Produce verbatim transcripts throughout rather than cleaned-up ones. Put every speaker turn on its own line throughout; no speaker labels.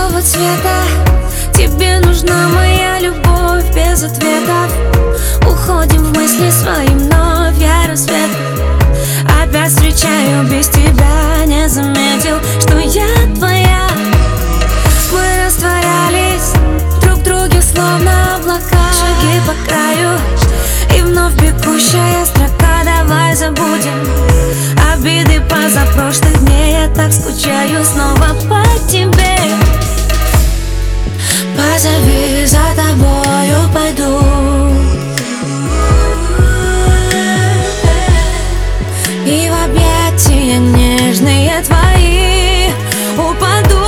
какого цвета тебе нужна моя любовь без ответов? Уходим в мысли свои вновь, я рассвет. Опять встречаю без тебя, не заметил, что я твоя. Мы растворялись друг в друге, словно облака. Шаги по краю и вновь бегущая строка. Давай забудем обиды позапрошлых дней. Я так скучаю снова по тебе. Позови, за тобою пойду. И в объятия нежные твои упаду.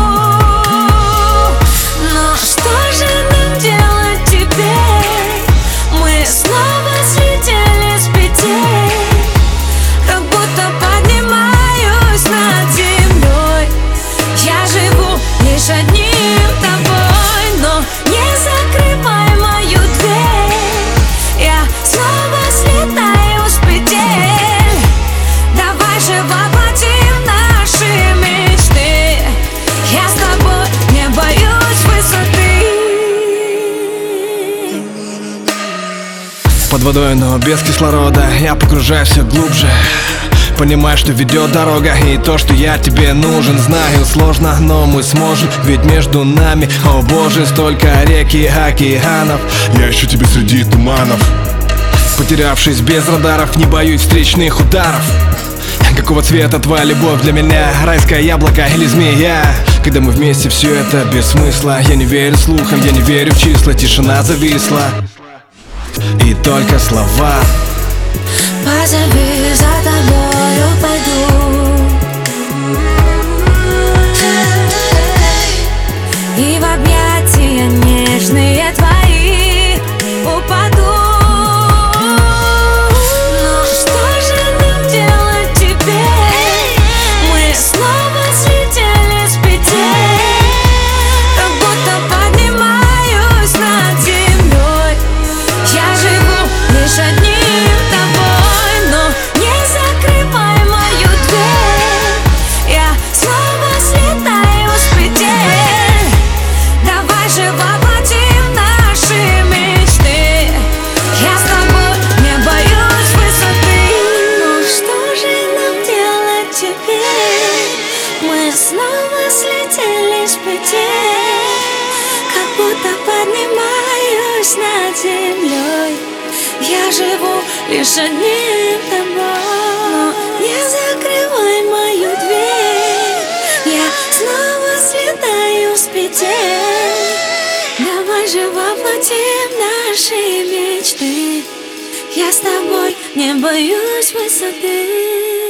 Но что же нам делать теперь? Мы снова слетели с петель. Как будто поднимаюсь над землей. Я живу лишь одним тобой, но не закрывай мою дверь. Я снова слетаю с петель. Давай же воплотим наши мечты. Я с тобой не боюсь высоты.
Под водой, но без кислорода я погружаюсь все глубже. Понимаю, что ведет дорога, и то, что я тебе нужен. Знаю, сложно, но мы сможем, ведь между нами, о боже, столько рек и океанов.
Я ищу тебя среди туманов.
Потерявшись без радаров, не боюсь встречных ударов. Какого цвета твоя любовь для меня? Райское яблоко или змея? Когда мы вместе, все это без смысла. Я не верю слухам, я не верю в числа. Тишина зависла, и только слова.
Позови, за тобою пойду. И в объятия нежные твои упаду. Но что же нам делать теперь? Мы снова слетели с петель. Как будто поднимаюсь над землей. Я живу лишь одним тобой, но не закрывай мою дверь. Я снова слетаю с петель. Давай же воплотим наши мечты. Я с тобой не боюсь высоты. Ну что же нам делать теперь? Мы снова слетели с петель. Как будто поднимаюсь над землей. Я живу лишь одним тобой, но не закрывай мою дверь. Я снова слетаю с петель. Давай же воплотим наши мечты. Я с тобой не боюсь высоты.